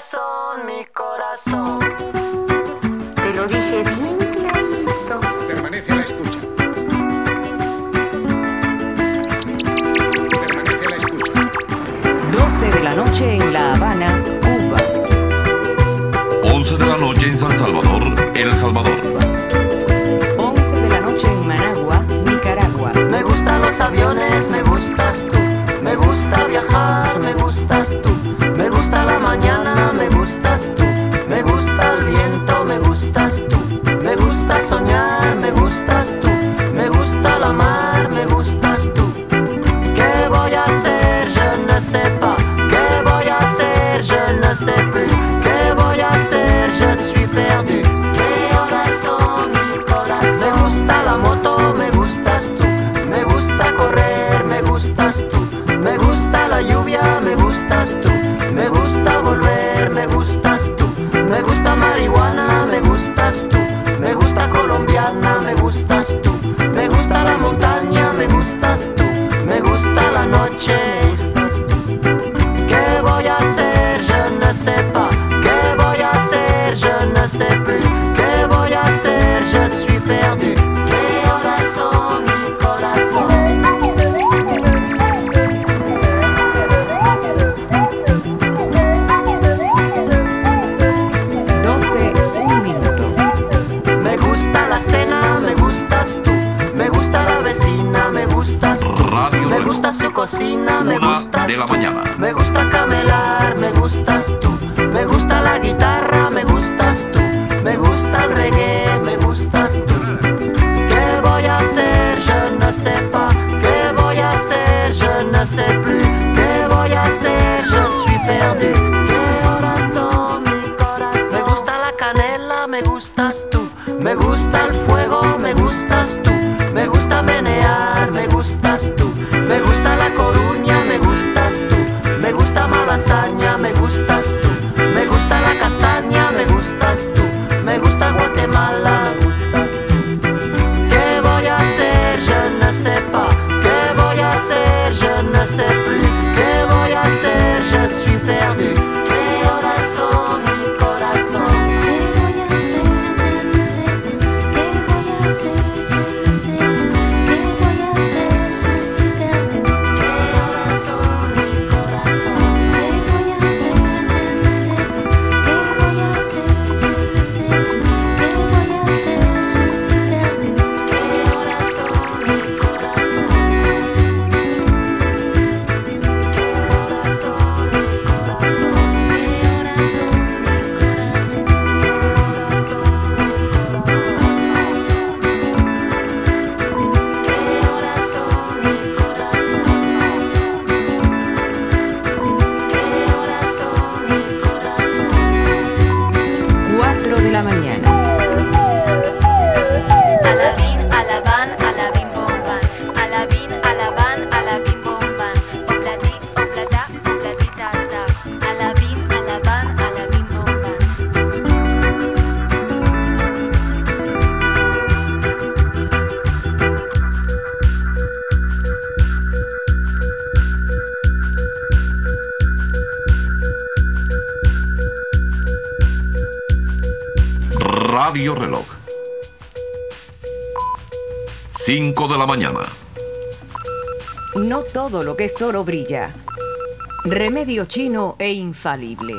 corazón, mi corazón. Te lo dije bien clarito. Permanece a la escucha. Permanece a la escucha. 12 de la noche en La Habana, Cuba. 11 de la noche en San Salvador, El Salvador. 11 de la noche en Managua, Nicaragua. Me gustan los aviones, me gustas tú. Me gusta viajar, me gustas tú. Me gusta la mañana, me gustas tú. Me gusta el viento, me gustas tú. Me gusta soñar, me gustas tú. Me gusta la mar, me gustas tú. ¿Qué voy a hacer? Je ne sais pas. ¿Qué voy a hacer? Je ne sais plus. ¿Qué voy a hacer? Je suis perdu. ¿Qué horas son, mi corazón? Me gusta la moto, me gustas tú. Me gusta correr, me gustas tú. Me gusta la lluvia, me gustas tú. Me gusta volver, me gustas tú. Me gusta marihuana, me gustas tú. Me gusta colombiana, me gustas tú. Me gusta la montaña, me gustas tú. Me gusta la noche, me gustas tú. ¿Qué voy a hacer? Je ne sais pas. ¿Qué voy a hacer? Je ne sais plus. ¿Qué voy a hacer? Je suis perdu. ¿Qué horas son, mi corazón? 12, un minuto. Me gusta la cena, me gustas tú. Me gusta la vecina, me gustas tú. Radio Me Reloj. gusta su cocina, me 1 gustas de la tú. mañana. Me gusta camelar, me gustas tú. Me gusta la guitarra, me gustas tú. Me gusta el reggae, me gustas tú. ¿Qué voy a hacer? Je ne sais pas. ¿Qué voy a hacer? Je ne sais plus. ¿Qué voy a hacer? Je suis perdu. ¿Qué horas son, mi corazón? Me gusta la canela, me gustas tú. Me gusta el fuego, me gustas tú. Me gusta menear, me gustas tú. Me gusta La Coruña, me gustas tú. Me gusta Malasaña, me gustas tú. Me gusta la castaña, me gustas tú. Me gusta Guatemala, me gustas tú. ¿Qué voy a hacer? Je ne sais pas. ¿Qué voy a hacer? Je ne sais plus. ¿Qué voy a hacer? Je suis perdu. ¿Qué horas son, mi corazón? ¿Qué voy a hacer? Je ne sais pas. ¿Qué voy a hacer? Je ne sais pas. ¿Qué voy a hacer? Je suis perdu. ¿Qué horas son, mi corazón? ¿Qué voy a hacer? Je ne sais pas. ¿Qué voy a hacer? Je ne sais pas. ¿Qué voy a hacer? Je suis perdu. ¿Qué horas son, mi corazón? ¿Qué horas son, mi corazón? ¿Qué horas son, mi corazón? ¿Qué horas son, mi corazón? 4 de la mañana. Alabín, alabán, alabín, bomban. Alabín, alabán, alabín, bomban. Oplatí, oplatá, oplatitata. Alabín, alabán, alabín, bomban. Radio Reloj. 5 de la mañana. No todo lo que es oro brilla. Remedio chino e infalible.